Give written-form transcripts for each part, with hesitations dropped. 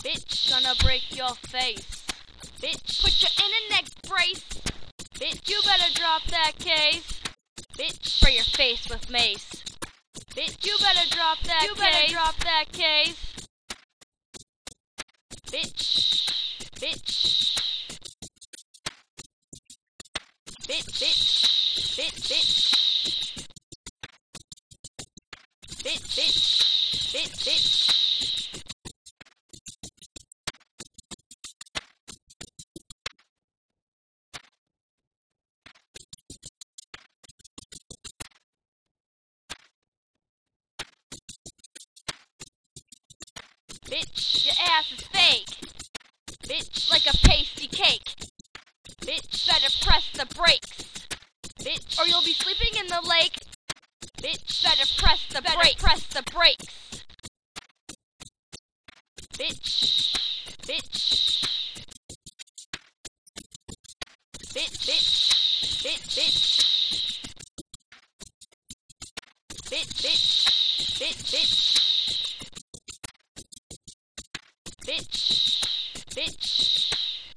Bitch, gonna break your face. Bitch, put you in a neck brace. Bitch, you better drop that case. Bitch, spray your face with mace. Bitch, you better drop that case. You better drop that case. Bitch, bitch. Bitch, bitch, bitch, bitch. Bitch, bitch, bitch, bitch. Bitch, your ass is fake. Bitch, like a pasty cake. Bitch, better press the brakes. Bitch, or you'll be sleeping in the lake. Bitch, better press the brakes. Press the brakes. Bitch, bitch. Bitch, bitch, bitch, bitch. Bitch, bitch, bitch, bitch. Bitch, bitch.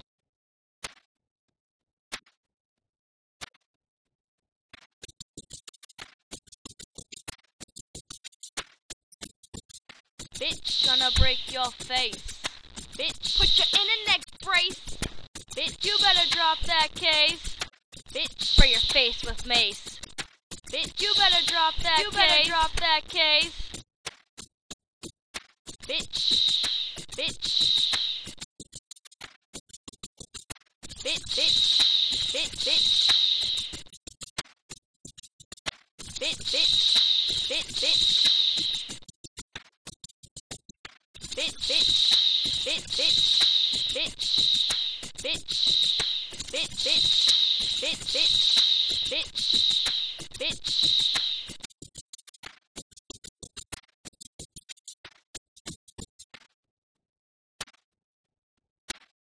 Bitch, gonna break your face. Bitch, put you in a neck brace. Bitch, you better drop that case. Bitch, spray your face with mace. Bitch, you better drop that case. You better drop that case. Bitch, bitch. Bitch, bitch, bitch, bitch. Bitch, bitch, bitch, bitch. Bitch, bitch, bitch, bitch. Bitch, bitch, bitch, bitch, bitch, bitch.